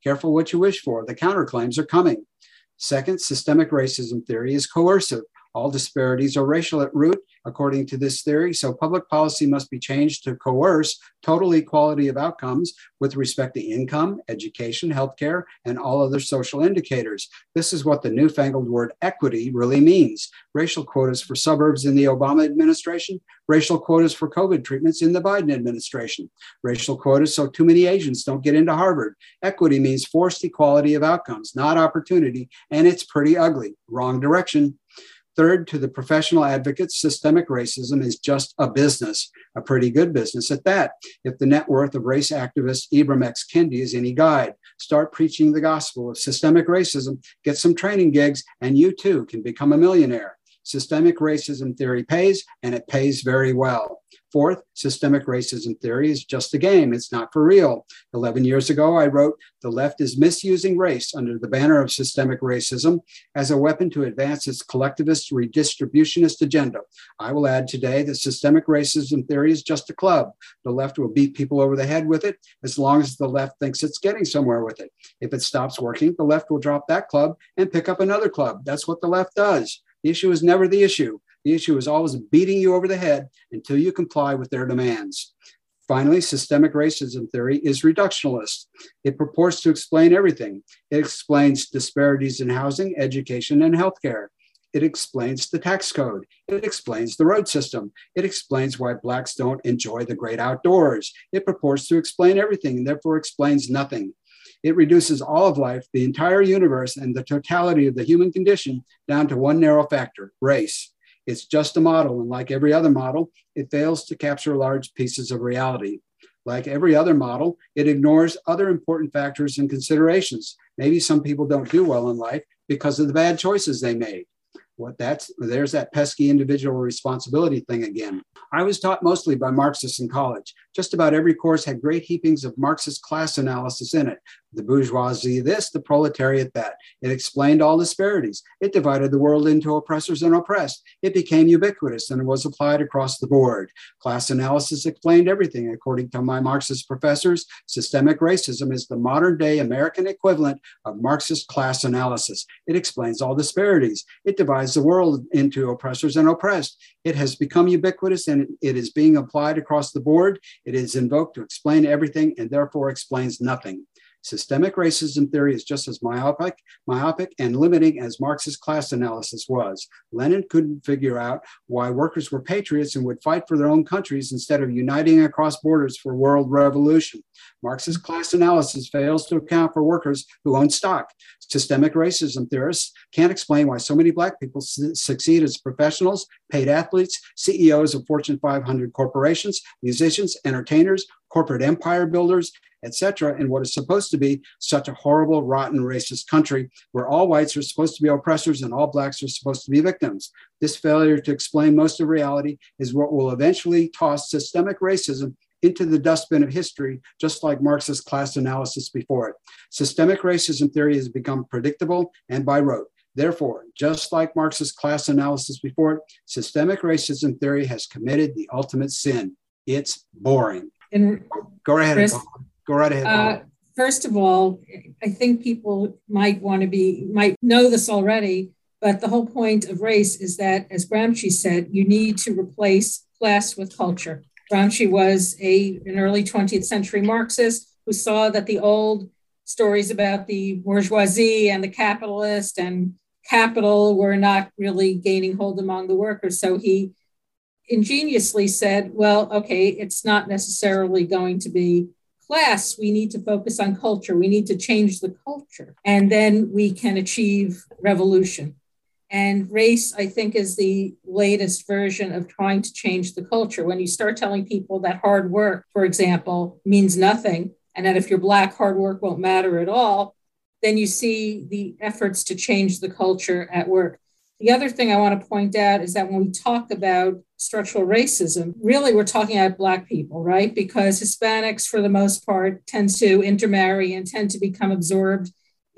Careful what you wish for. The counterclaims are coming. Second, systemic racism theory is coercive. All disparities are racial at root, according to this theory, so public policy must be changed to coerce total equality of outcomes with respect to income, education, healthcare, and all other social indicators. This is what the newfangled word equity really means. Racial quotas for suburbs in the Obama administration, racial quotas for COVID treatments in the Biden administration, racial quotas so too many Asians don't get into Harvard. Equity means forced equality of outcomes, not opportunity, and it's pretty ugly. Wrong direction. Third, to the professional advocates, systemic racism is just a business, a pretty good business at that. If the net worth of race activist Ibram X. Kendi is any guide, start preaching the gospel of systemic racism, get some training gigs, and you too can become a millionaire. Systemic racism theory pays, and it pays very well. Fourth, systemic racism theory is just a game. It's not for real. eleven years ago, I wrote, "The left is misusing race under the banner of systemic racism as a weapon to advance its collectivist redistributionist agenda." I will add today that systemic racism theory is just a club. The left will beat people over the head with it as long as the left thinks it's getting somewhere with it. If it stops working, the left will drop that club and pick up another club. That's what the left does. The issue is never the issue. The issue is always beating you over the head until you comply with their demands. Finally, systemic racism theory is reductionist. It purports to explain everything. It explains disparities in housing, education, and healthcare. It explains the tax code. It explains the road system. It explains why Blacks don't enjoy the great outdoors. It purports to explain everything and therefore explains nothing. It reduces all of life, the entire universe, and the totality of the human condition down to one narrow factor, race. It's just a model, and like every other model, it fails to capture large pieces of reality. Like every other model, it ignores other important factors and considerations. Maybe some people don't do well in life because of the bad choices they made. What that's there's that pesky individual responsibility thing again. I was taught mostly by Marxists in college. Just about every course had great heapings of Marxist class analysis in it. The bourgeoisie this, the proletariat that. It explained all disparities. It divided the world into oppressors and oppressed. It became ubiquitous and was applied across the board. Class analysis explained everything. According to my Marxist professors, systemic racism is the modern day American equivalent of Marxist class analysis. It explains all disparities. It divides the world into oppressors and oppressed. It has become ubiquitous and it is being applied across the board. It is invoked to explain everything and therefore explains nothing. Systemic racism theory is just as myopic, myopic and limiting as Marxist class analysis was. Lenin couldn't figure out why workers were patriots and would fight for their own countries instead of uniting across borders for world revolution. Marxist class analysis fails to account for workers who own stock. Systemic racism theorists can't explain why so many Black people su- succeed as professionals, paid athletes, C E Os of Fortune five hundred corporations, musicians, entertainers, corporate empire builders, et cetera, in what is supposed to be such a horrible, rotten, racist country where all whites are supposed to be oppressors and all Blacks are supposed to be victims. This failure to explain most of reality is what will eventually toss systemic racism into the dustbin of history, just like Marxist class analysis before it. Systemic racism theory has become predictable and by rote. Therefore, just like Marxist class analysis before it, systemic racism theory has committed the ultimate sin. It's boring. And Go right ahead. Chris, Go right ahead. Uh, first of all, I think people might want to be, might know this already, but the whole point of race is that, as Gramsci said, you need to replace class with culture. Gramsci was a, an early twentieth century Marxist who saw that the old stories about the bourgeoisie and the capitalist and capital were not really gaining hold among the workers. So he ingeniously said, well, okay, it's not necessarily going to be class. We need to focus on culture. We need to change the culture, and then we can achieve revolution. And race, I think, is the latest version of trying to change the culture. When you start telling people that hard work, for example, means nothing, and that if you're Black, hard work won't matter at all, then you see the efforts to change the culture at work. The other thing I want to point out is that when we talk about structural racism, really we're talking about Black people, right? Because Hispanics, for the most part, tend to intermarry and tend to become absorbed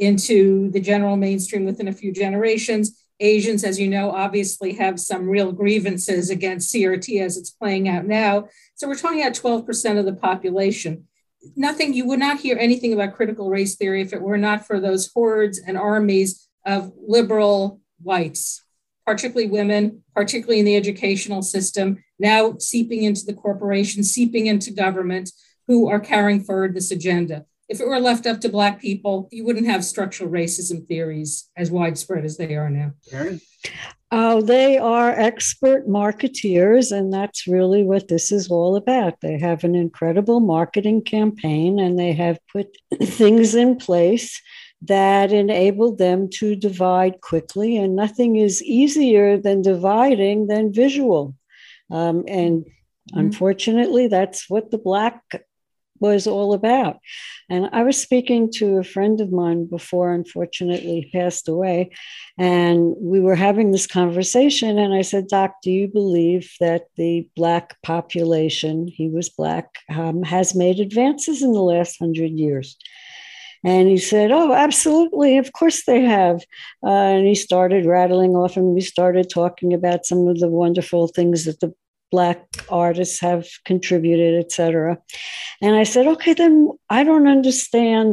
into the general mainstream within a few generations. Asians, as you know, obviously have some real grievances against C R T as it's playing out now. So we're talking about twelve percent of the population. nothing, you would not hear anything about critical race theory if it were not for those hordes and armies of liberal whites, particularly women, particularly in the educational system, now seeping into the corporations, seeping into government, who are carrying forward this agenda. If it were left up to Black people, you wouldn't have structural racism theories as widespread as they are now. Karen? Oh, they are expert marketeers, and that's really what this is all about. They have an incredible marketing campaign, and they have put things in place that enable them to divide quickly, and nothing is easier than dividing than visual. Um, and mm-hmm. unfortunately, that's what the Black was all about. And I was speaking to a friend of mine before, unfortunately, he passed away. And we were having this conversation. And I said, Doc, do you believe that the Black population, he was Black, um, has made advances in the last hundred years? And he said, oh, absolutely. Of course they have. Uh, and he started rattling off, and we started talking about some of the wonderful things that the Black artists have contributed, et cetera. And I said, okay, then I don't understand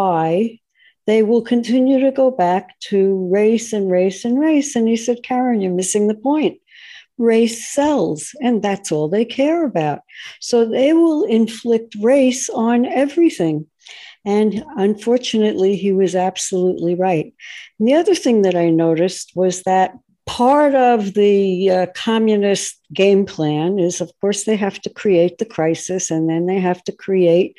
why they will continue to go back to race and race and race. And he said, Karen, you're missing the point. Race sells, and that's all they care about. So they will inflict race on everything. And unfortunately, he was absolutely right. And the other thing that I noticed was that part of the uh, communist game plan is, of course, they have to create the crisis, and then they have to create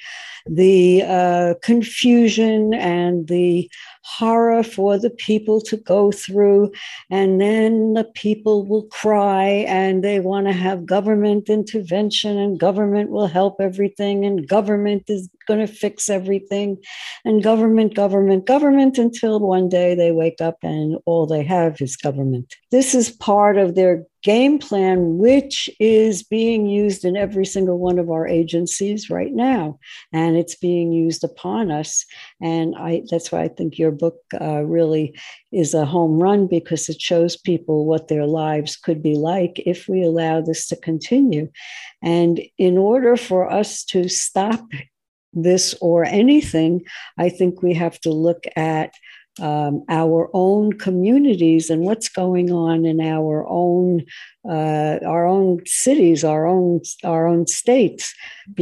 the uh, confusion and the horror for the people to go through. And then the people will cry, and they want to have government intervention, and government will help everything, and government is going to fix everything, and government, government, government, until one day they wake up and all they have is government. This is part of their game plan, which is being used in every single one of our agencies right now. And it's being used upon us. And I, that's why I think your book uh, really is a home run, because it shows people what their lives could be like if we allow this to continue. And in order for us to stop this or anything, I think we have to look at Um, our own communities and what's going on in our own uh, our own cities, our own our own states,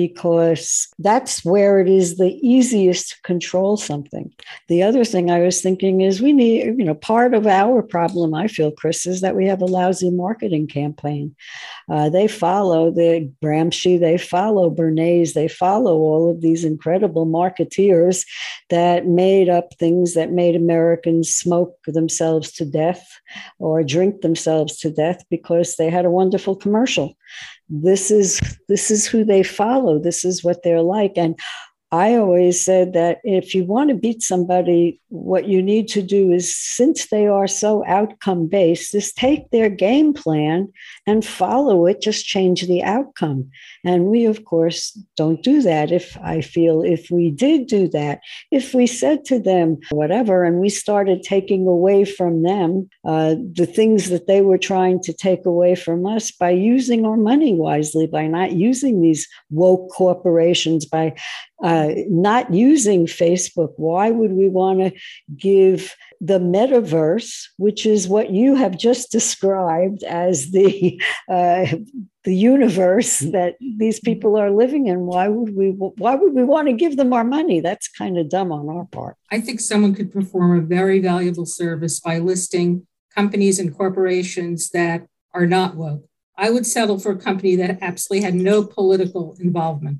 because that's where it is the easiest to control something. The other thing I was thinking is we need, you know, part of our problem, I feel, Chris, is that we have a lousy marketing campaign. Uh, they follow the Gramsci, they follow Bernays, they follow all of these incredible marketeers that made up things that made Americans smoke themselves to death or drink themselves to death because they had a wonderful commercial. This is this is who they follow. This is what they're like. And I always said that if you want to beat somebody, what you need to do is, since they are so outcome based, is take their game plan and follow it, just change the outcome. And we, of course, don't do that. If I feel if we did do that, if we said to them whatever, and we started taking away from them uh, the things that they were trying to take away from us by using our money wisely, by not using these woke corporations, by uh, not using Facebook, why would we want to give the metaverse, which is what you have just described as the uh, the universe that these people are living in? Why would we? Why would we want to give them our money? That's kind of dumb on our part. I think someone could perform a very valuable service by listing companies and corporations that are not woke. I would settle for a company that absolutely had no political involvement.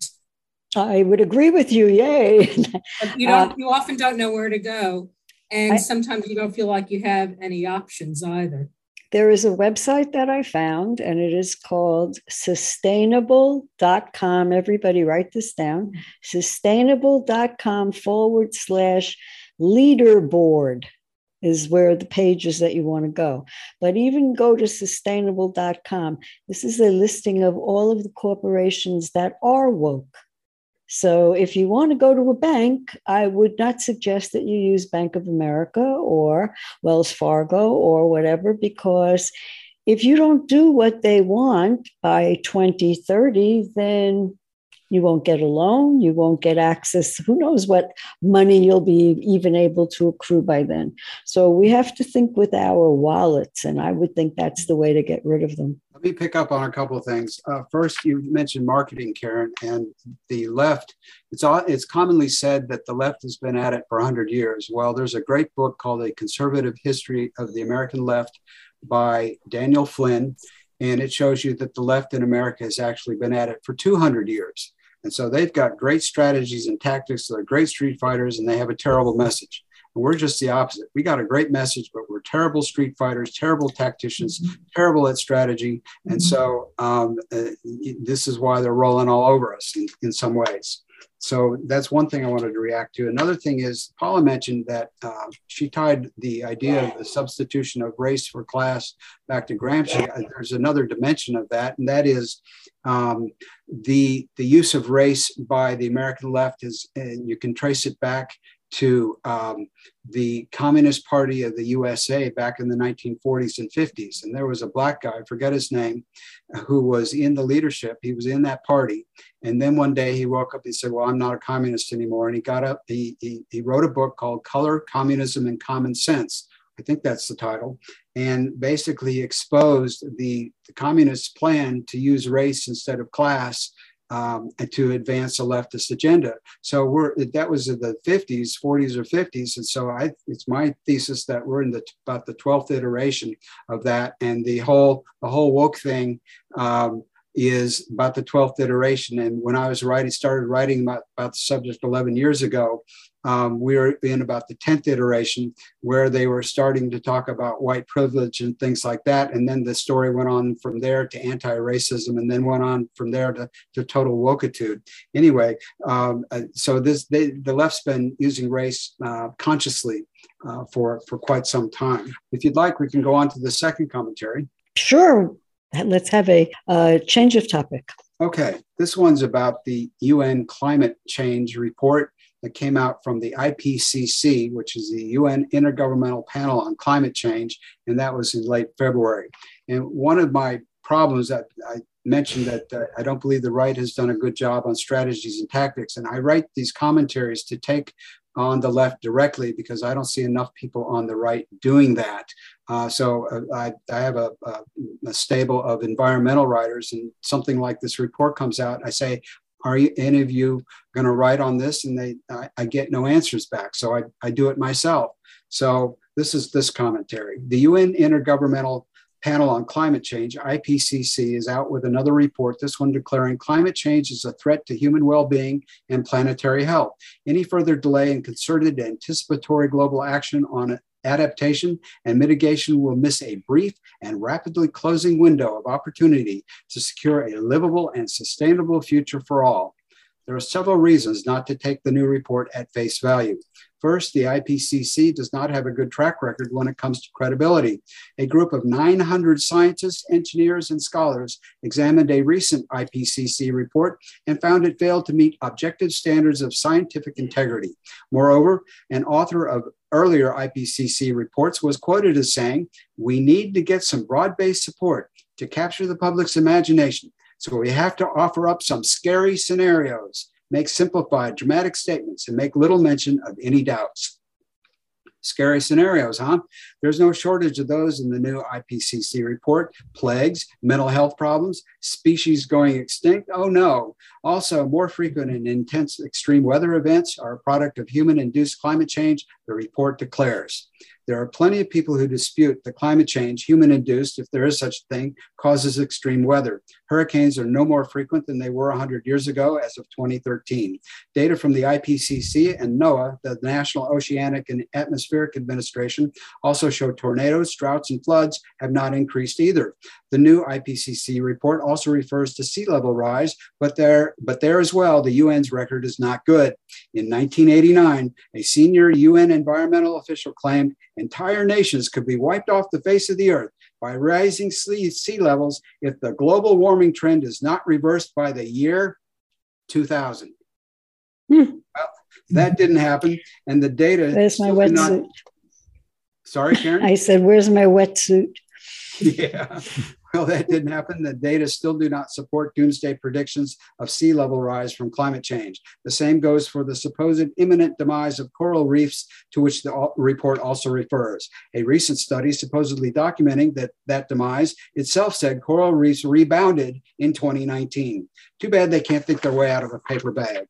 I would agree with you. Yay. But you don't. Uh, you often don't know where to go. And I, sometimes you don't feel like you have any options either. There is a website that I found, and it is called sustainable dot com. Everybody write this down. sustainable dot com forward slash leaderboard is where the page is that you want to go. But even go to sustainable dot com. This is a listing of all of the corporations that are woke. So if you want to go to a bank, I would not suggest that you use Bank of America or Wells Fargo or whatever, because if you don't do what they want by twenty thirty, then You won't get a loan. You won't get access. Who knows what money you'll be even able to accrue by then. So we have to think with our wallets, and I would think that's the way to get rid of them. Let me pick up on a couple of things. Uh, first, you mentioned marketing, Karen, and the left. It's all, it's commonly said that the left has been at it for one hundred years. Well, there's a great book called A Conservative History of the American Left by Daniel Flynn, and it shows you that the left in America has actually been at it for two hundred years. And so they've got great strategies and tactics. They're great street fighters, and they have a terrible message. And we're just the opposite. We got a great message, but we're terrible street fighters, terrible tacticians, mm-hmm. terrible at strategy. And so um, uh, this is why they're rolling all over us in, in some ways. So that's one thing I wanted to react to. Another thing is Paula mentioned that uh, she tied the idea of the substitution of race for class back to Gramsci. There's another dimension of that, and that is um, the, the use of race by the American left is, and you can trace it back to um, the Communist Party of the U S A back in the nineteen forties and fifties. And there was a black guy, I forget his name, who was in the leadership. He was in that party. And then one day he woke up and said, well, I'm not a communist anymore. And he got up, he, he, he wrote a book called Color, Communism, and Common Sense. I think that's the title. And basically exposed the, the communist plan to use race instead of class Um, and to advance a leftist agenda. So we're that was in the fifties, forties or fifties. And so I, it's my thesis that we're in the about the twelfth iteration of that. And the whole the whole woke thing um, is about the twelfth iteration. And when I was writing, started writing about, about the subject eleven years ago, Um, we were in about the tenth iteration where they were starting to talk about white privilege and things like that. And then the story went on from there to anti-racism, and then went on from there to, to total wokeitude. Anyway, um, uh, so this they, the left's been using race uh, consciously uh, for, for quite some time. If you'd like, we can go on to the second commentary. Sure. Let's have a uh, change of topic. Okay. This one's about the U N climate change report that came out from the I P C C, which is the U N Intergovernmental Panel on Climate Change, and that was in late February. And one of my problems that I mentioned that uh, I don't believe the right has done a good job on strategies and tactics, and I write these commentaries to take on the left directly because I don't see enough people on the right doing that. Uh, so uh, I, I have a, a, a stable of environmental writers, and something like this report comes out, I say, are you, any of you going to write on this? And they, I, I get no answers back. So I, I do it myself. So this is this commentary. The U N Intergovernmental Panel on Climate Change, I P C C, is out with another report, this one declaring climate change is a threat to human well-being and planetary health. Any further delay in concerted anticipatory global action on adaptation and mitigation will miss a brief and rapidly closing window of opportunity to secure a livable and sustainable future for all. There are several reasons not to take the new report at face value. First, the I P C C does not have a good track record when it comes to credibility. A group of nine hundred scientists, engineers, and scholars examined a recent I P C C report and found it failed to meet objective standards of scientific integrity. Moreover, an author of earlier I P C C reports was quoted as saying, "We need to get some broad-based support to capture the public's imagination. So we have to offer up some scary scenarios, make simplified, dramatic statements, and make little mention of any doubts." Scary scenarios, huh? There's no shortage of those in the new I P C C report. Plagues, mental health problems, species going extinct. Oh no. Also, more frequent and intense extreme weather events are a product of human-induced climate change, the report declares. There are plenty of people who dispute that climate change, human-induced, if there is such a thing, causes extreme weather. Hurricanes are no more frequent than they were one hundred years ago as of twenty thirteen. Data from the I P C C and NOAA, the National Oceanic and Atmospheric Administration, also show tornadoes, droughts, and floods have not increased either. The new I P C C report also refers to sea level rise, but there, but there as well, the U N's record is not good. In nineteen eighty-nine, a senior U N environmental official claimed entire nations could be wiped off the face of the earth by rising sea, sea levels if the global warming trend is not reversed by the year two thousand. Hmm. Well, that didn't happen, and the data. Where's my wetsuit? Not... Sorry, Karen? I said, where's my wetsuit? Yeah. Well, that didn't happen. The data still do not support doomsday predictions of sea level rise from climate change. The same goes for the supposed imminent demise of coral reefs, to which the report also refers. A recent study supposedly documenting that that demise itself said coral reefs rebounded in twenty nineteen. Too bad they can't think their way out of a paper bag.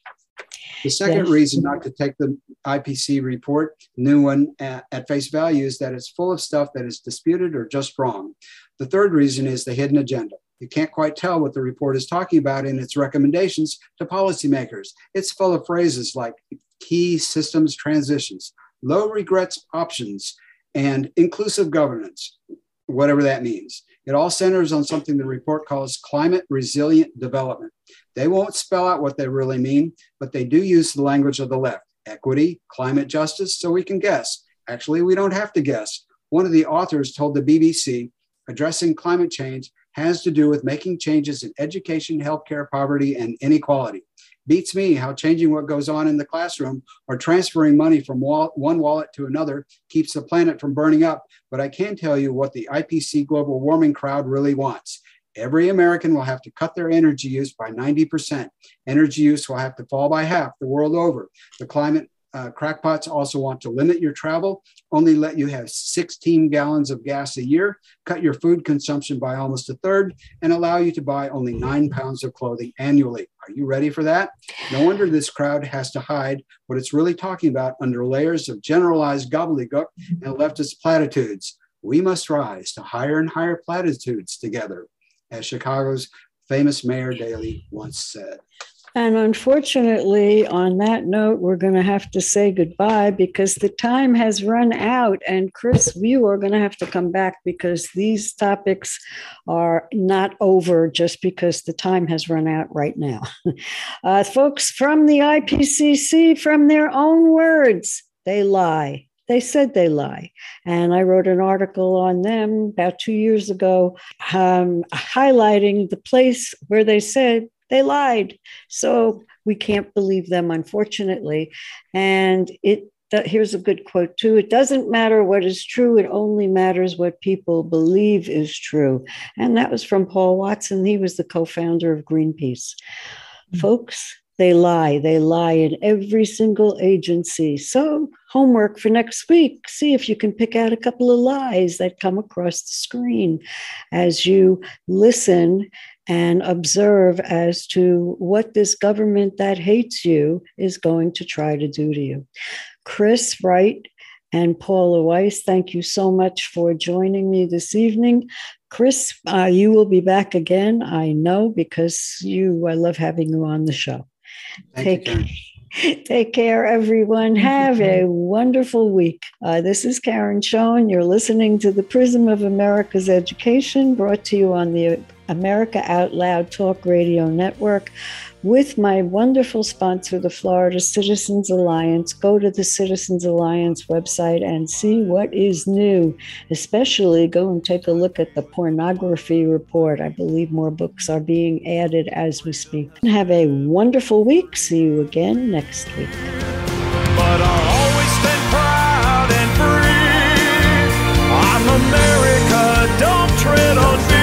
The second yes. reason not to take the I P C C report, new one, at, at face value is that it's full of stuff that is disputed or just wrong. The third reason is the hidden agenda. You can't quite tell what the report is talking about in its recommendations to policymakers. It's full of phrases like key systems transitions, low regrets options, and inclusive governance, whatever that means. It all centers on something the report calls climate resilient development. They won't spell out what they really mean, but they do use the language of the left, equity, climate justice, so we can guess. Actually, we don't have to guess. One of the authors told the B B C, addressing climate change has to do with making changes in education, healthcare, poverty, and inequality. Beats me how changing what goes on in the classroom or transferring money from wall- one wallet to another keeps the planet from burning up. But I can tell you what the I P C C global warming crowd really wants. Every American will have to cut their energy use by ninety percent. Energy use will have to fall by half the world over. The climate uh, crackpots also want to limit your travel, only let you have sixteen gallons of gas a year, cut your food consumption by almost a third, and allow you to buy only nine pounds of clothing annually. Are you ready for that? No wonder this crowd has to hide what it's really talking about under layers of generalized gobbledygook and leftist platitudes. We must rise to higher and higher platitudes together, as Chicago's famous Mayor Daley once said. And unfortunately, on that note, we're going to have to say goodbye because the time has run out. And Chris, you are going to have to come back because these topics are not over just because the time has run out right now. Uh, folks from the I P C C, from their own words, they lie. They said they lie. And I wrote an article on them about two years ago, um, highlighting the place where they said they lied. So we can't believe them, unfortunately. And it here's a good quote, too. It doesn't matter what is true. It only matters what people believe is true. And that was from Paul Watson. He was the co-founder of Greenpeace. Mm-hmm. Folks, they lie. They lie in every single agency. So homework for next week. See if you can pick out a couple of lies that come across the screen as you listen and observe as to what this government that hates you is going to try to do to you. Chris Wright and Paula Weiss, thank you so much for joining me this evening. Chris, uh, you will be back again, I know, because you, I love having you on the show. Thank Take you, Take care, everyone. Have a wonderful week. Uh, this is Karen Schoen. You're listening to the Prism of America's Education, brought to you on the America Out Loud Talk Radio Network with my wonderful sponsor, the Florida Citizens Alliance. Go to the Citizens Alliance website and see what is new. Especially go and take a look at the pornography report. I believe more books are being added as we speak. Have a wonderful week. See you again next week. But I'll always stand proud and free. I'm America, don't tread on me.